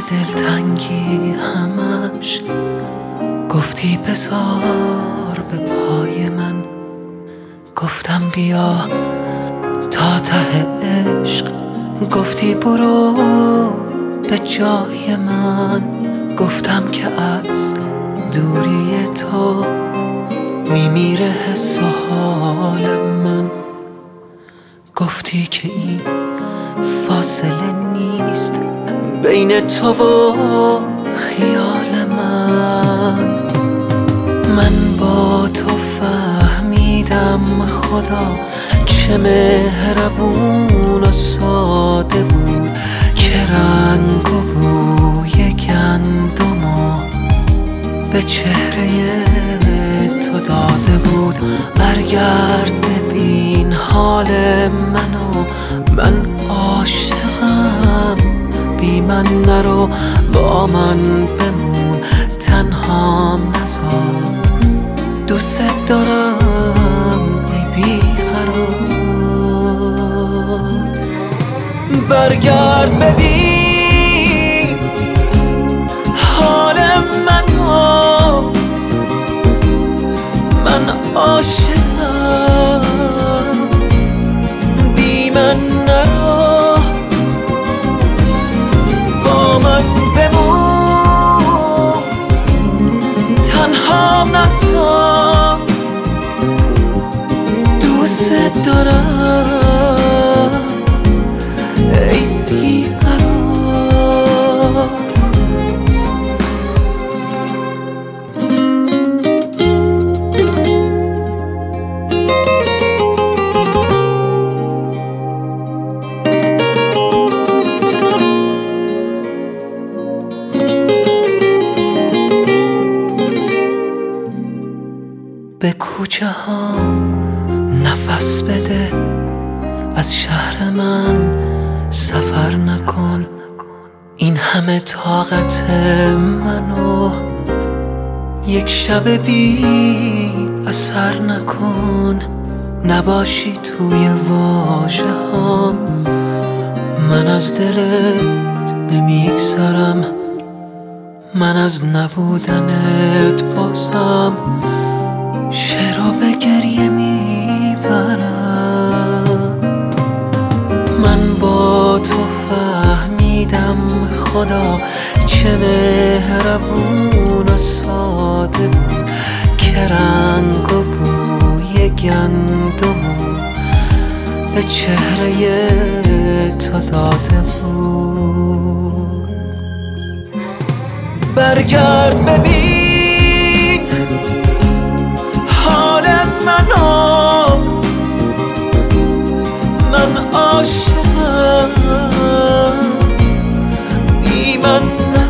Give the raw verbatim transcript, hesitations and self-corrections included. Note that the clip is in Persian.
دلتنگی همش گفتی بذار به پای من، گفتم بیا تا ته عشق، گفتی برو به جای من، گفتم که از دوری تو میمیره حس و حال من، گفتی که این فاصله نیست بین تو و خیال من. من با تو فهمیدم خدا چه مهربون و ساده بود، که رنگ و بوی گندمو به چهره تو داده بود. برگرد ببین حال منو، من عاشقم، بی من نرو، با من بمون، تنهام نذار، دوست دارم ای بیقرار. برگرد ببین حال منو، من عاشقم، بی من نرو، با من بمون، تنهام نذار، دوست دارم ای بیقرار. به کوچه ها نفس بده، از شهر من سفر نکن، این همه طاقت منو یک شب بی اثر نکن. نباشی توی واژه هام، من از دلت نمیگذرم، من از نبودنت بازم شعرو به گریه میبرم. من با تو فهمیدم خدا چه مهربون و ساده بود، که رنگ و بوی گندمو به چهره تو داده بود. برگرد ببین حال منو، من عاشقم، بی من